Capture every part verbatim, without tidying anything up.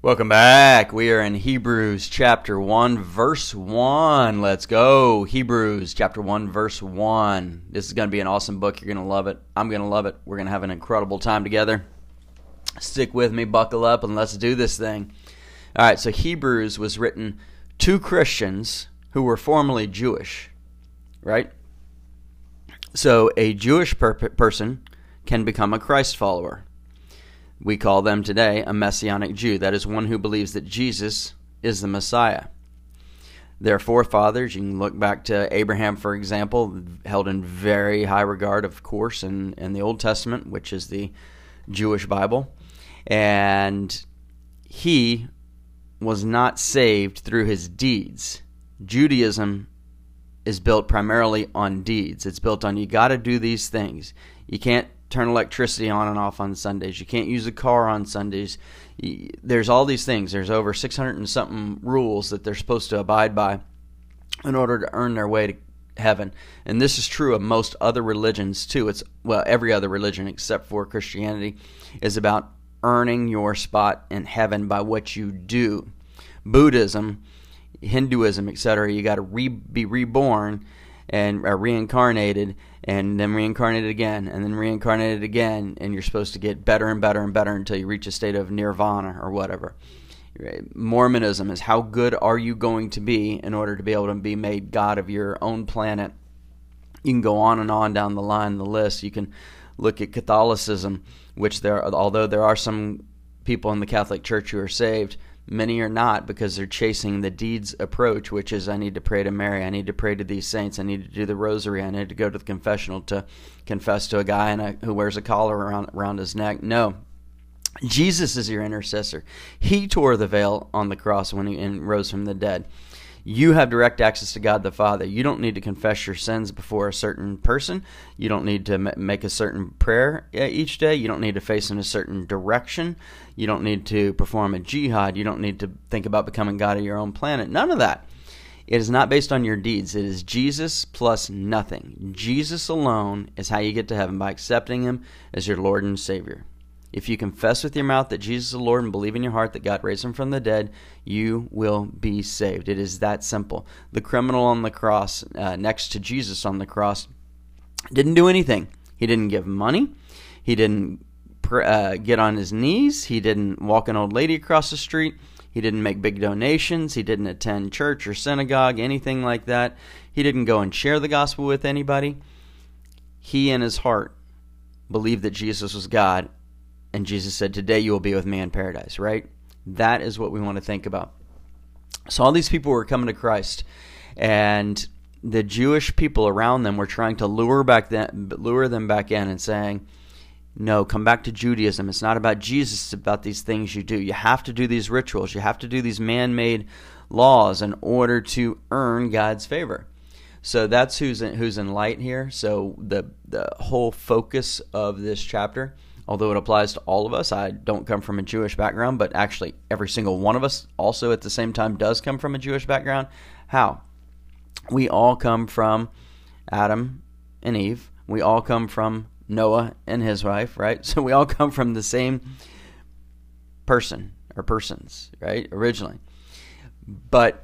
Welcome back. We are in Hebrews chapter one, verse one. Let's go. Hebrews chapter one, verse one. This is going to be an awesome book. You're going to love it. I'm going to love it. We're going to have an incredible time together. Stick with me, buckle up, and let's do this thing. All right, so Hebrews was written to Christians who were formerly Jewish, right? So a Jewish per- person can become a Christ follower. We call them today a Messianic Jew. That is one who believes that Jesus is the Messiah. Their forefathers, you can look back to Abraham, for example, held in very high regard, of course, in, in the Old Testament, which is the Jewish Bible. And he was not saved through his deeds. Judaism is built primarily on deeds. It's built on you got to do these things. You can't turn electricity on and off on Sundays. You can't use a car on Sundays. There's all these things. There's over six hundred and something rules that they're supposed to abide by in order to earn their way to heaven. And this is true of most other religions too. It's, well, every other religion except for Christianity is about earning your spot in heaven by what you do. Buddhism, Hinduism, et cetera, you got to re- be reborn and are reincarnated, and then reincarnated again, and then reincarnated again, and you're supposed to get better and better and better until you reach a state of nirvana or whatever. Mormonism is how good are you going to be in order to be able to be made God of your own planet. You can go on and on down the line, the list. You can look at Catholicism, which there, although there are some people in the Catholic Church who are saved, many are not because they're chasing the deeds approach, which is I need to pray to Mary, I need to pray to these saints, I need to do the rosary, I need to go to the confessional to confess to a guy in a, who wears a collar around, around his neck. No. Jesus is your intercessor. He tore the veil on the cross when he and rose from the dead. You have direct access to God the Father. You don't need to confess your sins before a certain person. You don't need to make a certain prayer each day. You don't need to face in a certain direction. You don't need to perform a jihad. You don't need to think about becoming God of your own planet. None of that. It is not based on your deeds. It is Jesus plus nothing. Jesus alone is how you get to heaven, by accepting him as your Lord and Savior. If you confess with your mouth that Jesus is the Lord and believe in your heart that God raised him from the dead, you will be saved. It is that simple. The criminal on the cross, uh, next to Jesus on the cross, didn't do anything. He didn't give money. He didn't pr- uh, get on his knees. He didn't walk an old lady across the street. He didn't make big donations. He didn't attend church or synagogue, anything like that. He didn't go and share the gospel with anybody. He in his heart believed that Jesus was God. And Jesus said, today you will be with me in paradise, right? That is what we want to think about. So all these people were coming to Christ, and the Jewish people around them were trying to lure back them, lure them back in and saying, no, come back to Judaism. It's not about Jesus. It's about these things you do. You have to do these rituals. You have to do these man-made laws in order to earn God's favor. So that's who's in, who's in light here. So the the whole focus of this chapter, although it applies to all of us, I don't come from a Jewish background, but actually every single one of us also at the same time does come from a Jewish background. How? We all come from Adam and Eve. We all come from Noah and his wife, right? So we all come from the same person or persons, right, originally. But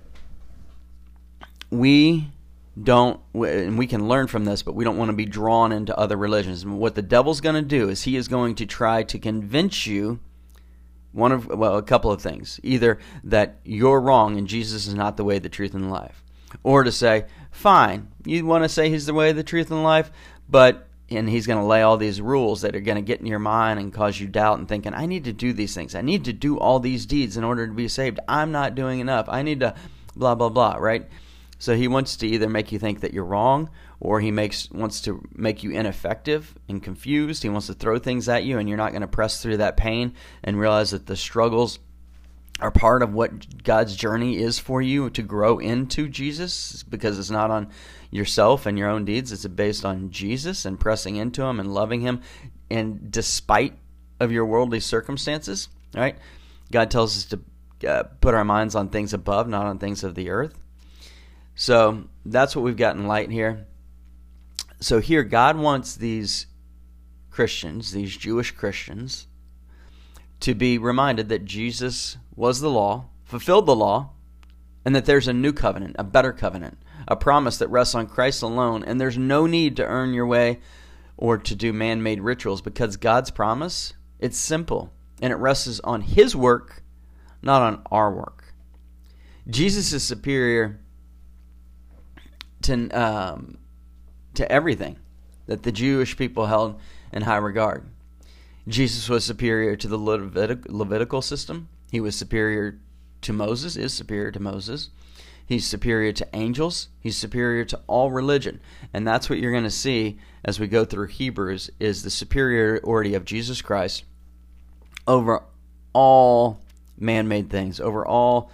we don't, and we can learn from this, but we don't want to be drawn into other religions. And what the devil's going to do is he is going to try to convince you one of, well, a couple of things. Either that you're wrong and Jesus is not the way, the truth, and the life. Or to say, fine, you want to say he's the way, the truth, and the life, but, and he's going to lay all these rules that are going to get in your mind and cause you doubt and thinking, I need to do these things. I need to do all these deeds in order to be saved. I'm not doing enough. I need to blah, blah, blah, right? So he wants to either make you think that you're wrong, or he makes wants to make you ineffective and confused. He wants to throw things at you, and you're not going to press through that pain and realize that the struggles are part of what God's journey is for you to grow into Jesus, because it's not on yourself and your own deeds. It's based on Jesus and pressing into him and loving him, and despite of your worldly circumstances, right? God tells us to uh, put our minds on things above, not on things of the earth. So that's what we've got in light here. So here, God wants these Christians, these Jewish Christians, to be reminded that Jesus was the law, fulfilled the law, and that there's a new covenant, a better covenant, a promise that rests on Christ alone, and there's no need to earn your way or to do man-made rituals, because God's promise, it's simple, and it rests on His work, not on our work. Jesus is superior to um, to everything that the Jewish people held in high regard. Jesus was superior to the Levitic- Levitical system. He was superior to Moses, is superior to Moses. He's superior to angels. He's superior to all religion. And that's what you're going to see as we go through Hebrews, is the superiority of Jesus Christ over all man-made things, over all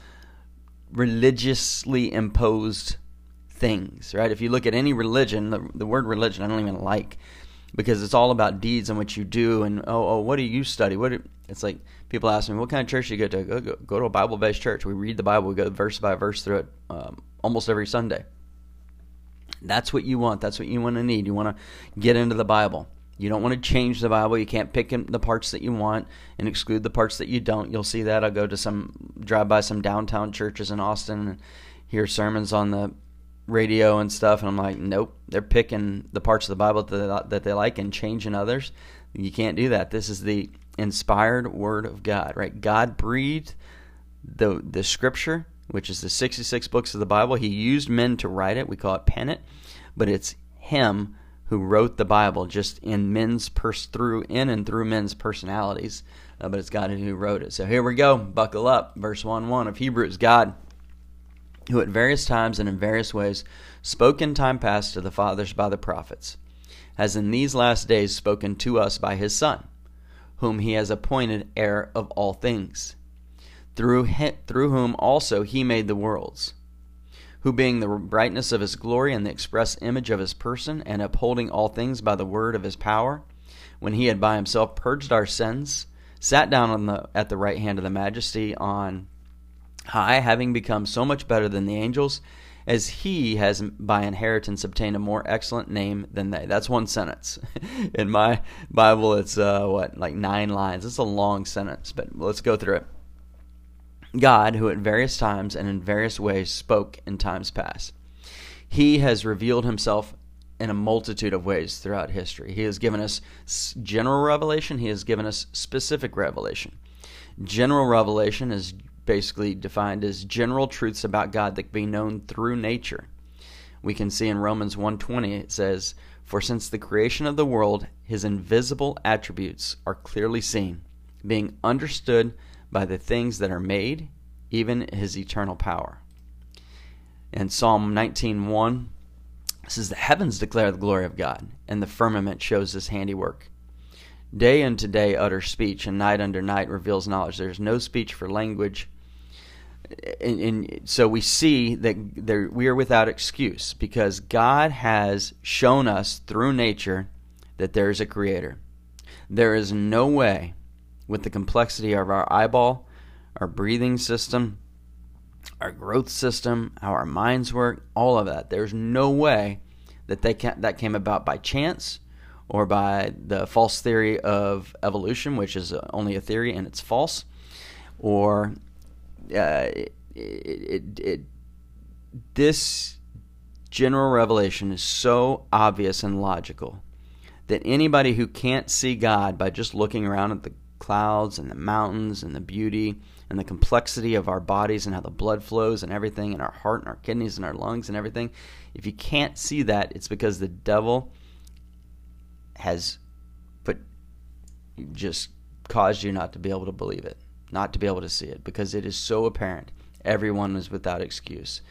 religiously imposed things, right? If you look at any religion, the, the word religion I don't even like, because it's all about deeds and what you do, and oh, oh what do you study? What do, it's like people ask me, what kind of church do you go to? Go, go, go to a Bible-based church. We read the Bible. We go verse by verse through it um, almost every Sunday. That's what you want. That's what you want to need. You want to get into the Bible. You don't want to change the Bible. You can't pick the parts that you want and exclude the parts that you don't. You'll see that. I'll go to some, drive by some downtown churches in Austin and hear sermons on the radio and stuff, and I'm like, nope, they're picking the parts of the Bible that, that they like and changing others. You can't do that. This is the inspired Word of God, right? God breathed the the Scripture, which is the sixty-six books of the Bible. He used men to write it. We call it pen it, but it's Him who wrote the Bible, just in men's pers- through in and through men's personalities. Uh, but it's God who wrote it. So here we go. Buckle up. Verse one one of Hebrews. God, who at various times and in various ways spoke in time past to the fathers by the prophets, has in these last days spoken to us by His Son, whom He has appointed heir of all things, through him, through whom also He made the worlds, who being the brightness of His glory and the express image of His person, and upholding all things by the word of His power, when He had by Himself purged our sins, sat down on the at the right hand of the Majesty on high, having become so much better than the angels, as He has by inheritance obtained a more excellent name than they. That's one sentence. In my Bible, it's uh, what, like nine lines. It's a long sentence, but let's go through it. God, who at various times and in various ways spoke in times past, He has revealed Himself in a multitude of ways throughout history. He has given us general revelation. He has given us specific revelation. General revelation is basically defined as general truths about God that can be known through nature. We can see in Romans one twenty, it says, "For since the creation of the world, His invisible attributes are clearly seen, being understood by the things that are made, even His eternal power." In Psalm nineteen one, it says, "The heavens declare the glory of God, and the firmament shows His handiwork. Day unto day utters speech, and night unto night reveals knowledge." There's no speech for language. And, and so we see that there, we are without excuse, because God has shown us through nature that there is a creator. There is no way, with the complexity of our eyeball, our breathing system, our growth system, how our minds work, all of that, there's no way that they can, that came about by chance or by the false theory of evolution, which is only a theory and it's false, or uh, it, it, it, this general revelation is so obvious and logical that anybody who can't see God by just looking around at the clouds and the mountains and the beauty and the complexity of our bodies and how the blood flows and everything, and our heart and our kidneys and our lungs and everything, if you can't see that, it's because the devil has put just caused you not to be able to believe it, not to be able to see it, because it is so apparent. Everyone is without excuse.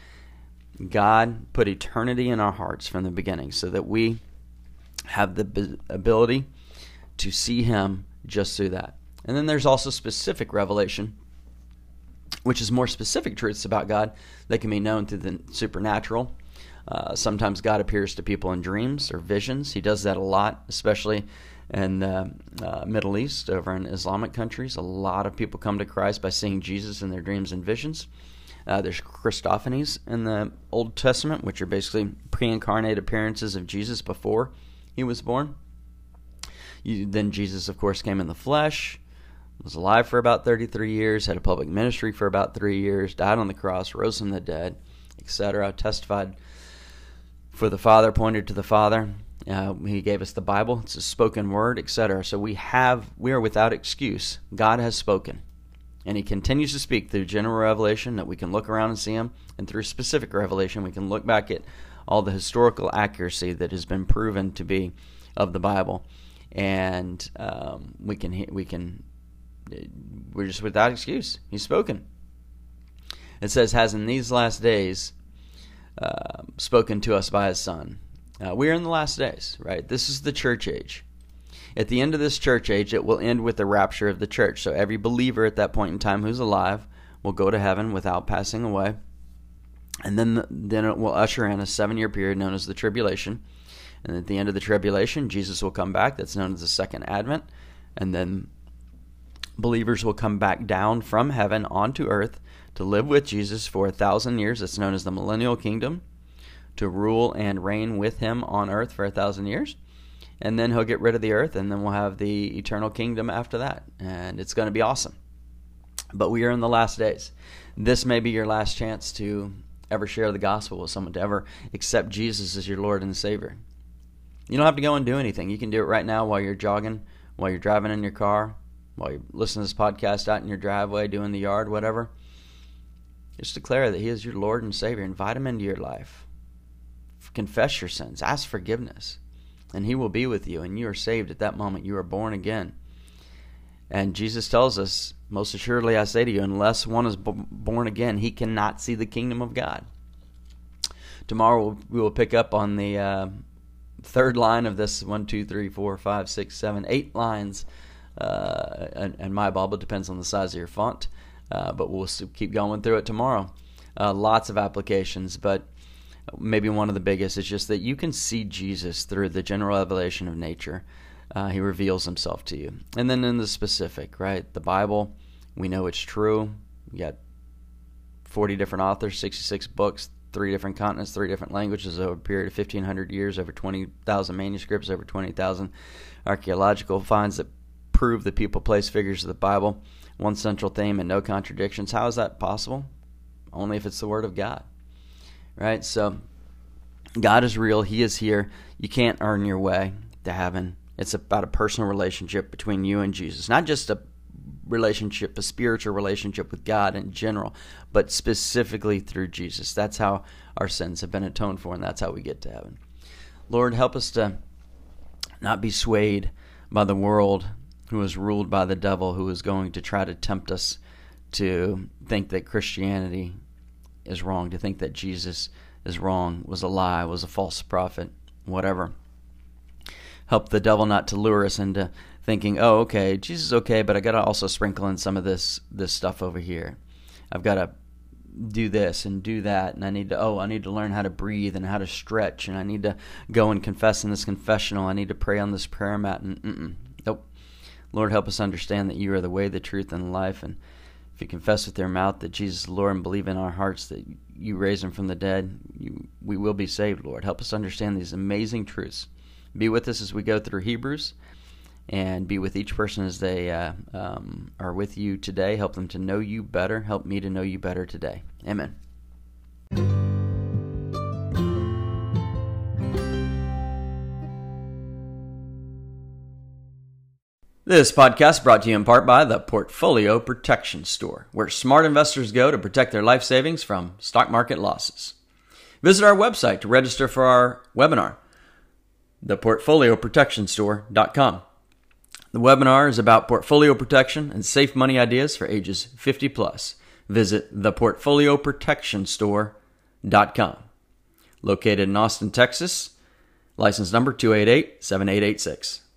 God put eternity in our hearts from the beginning so that we have the ability to see Him just through that. And then there's also specific revelation, which is more specific truths about God that can be known through the supernatural. Uh, sometimes God appears to people in dreams or visions. He does that a lot, especially in the uh, Middle East, over in Islamic countries. A lot of people come to Christ by seeing Jesus in their dreams and visions. Uh, there's Christophanies in the Old Testament, which are basically pre-incarnate appearances of Jesus before He was born. You, then Jesus, of course, came in the flesh, was alive for about thirty-three years, had a public ministry for about three years, died on the cross, rose from the dead, et cetera, testified for the Father, pointed to the Father. Uh, he gave us the Bible. It's a spoken word, et cetera. So we have, we are without excuse. God has spoken. And he continues to speak through general revelation that we can look around and see him, and through specific revelation we can look back at all the historical accuracy that has been proven to be of the Bible. And um, we can, we can, we're just without excuse. He's spoken. It says, has in these last days uh, spoken to us by his Son. Uh, we are in the last days, right? This is the church age. At the end of this church age, it will end with the rapture of the church. So every believer at that point in time who's alive will go to heaven without passing away. And then, then it will usher in a seven-year period known as the tribulation. And at the end of the tribulation, Jesus will come back. That's known as the second advent. And then believers will come back down from heaven onto earth to live with Jesus for a thousand years. That's known as the millennial kingdom, to rule and reign with him on earth for a thousand years. And then he'll get rid of the earth, and then we'll have the eternal kingdom after that. And it's going to be awesome. But we are in the last days. This may be your last chance to ever share the gospel with someone, to ever accept Jesus as your Lord and Savior. You don't have to go and do anything. You can do it right now while you're jogging, while you're driving in your car, while you're listening to this podcast out in your driveway, doing the yard, whatever. Just declare that he is your Lord and Savior. Invite him into your life. Confess your sins. Ask forgiveness. And he will be with you, and you are saved at that moment. You are born again. And Jesus tells us, most assuredly I say to you, unless one is b- born again, he cannot see the kingdom of God. Tomorrow we will pick up on the uh, third line of this one, two, three, four, five, six, seven, eight lines. Uh, and, and my Bible depends on the size of your font. Uh, but we'll keep going through it tomorrow. Uh, lots of applications, but maybe one of the biggest is just that you can see Jesus through the general revelation of nature. Uh, he reveals himself to you. And then in the specific, right? The Bible, we know it's true. You got forty different authors, sixty-six books, three different continents, three different languages over a period of fifteen hundred years, over twenty thousand manuscripts, over twenty thousand archaeological finds that prove the people, place, figures of the Bible. One central theme and no contradictions. How is that possible? Only if it's the Word of God. Right? So God is real. He is here. You can't earn your way to heaven. It's about a personal relationship between you and Jesus. Not just a relationship, a spiritual relationship with God in general, but specifically through Jesus. That's how our sins have been atoned for, and that's how we get to heaven. Lord, help us to not be swayed by the world, who is ruled by the devil, who is going to try to tempt us to think that Christianity is wrong, to think that Jesus is wrong, was a lie, was a false prophet, whatever. Help the devil not to lure us into thinking, oh, okay, Jesus is okay, but I got to also sprinkle in some of this this stuff over here. I've got to do this and do that, and I need to, oh, I need to learn how to breathe and how to stretch, and I need to go and confess in this confessional. I need to pray on this prayer mat, and mm-mm. Nope. Lord, help us understand that you are the way, the truth, and the life, and if you confess with your mouth that Jesus is Lord and believe in our hearts that you raised him from the dead, you, we will be saved, Lord. Help us understand these amazing truths. Be with us as we go through Hebrews, and be with each person as they uh, um, are with you today. Help them to know you better. Help me to know you better today. Amen. This podcast brought to you in part by the Portfolio Protection Store, where smart investors go to protect their life savings from stock market losses. Visit our website to register for our webinar, the portfolio protection store dot com. The webinar is about portfolio protection and safe money ideas for ages fifty plus. Visit the portfolio protection store dot com. Located in Austin, Texas, license number two eight eight, seven eight eight six.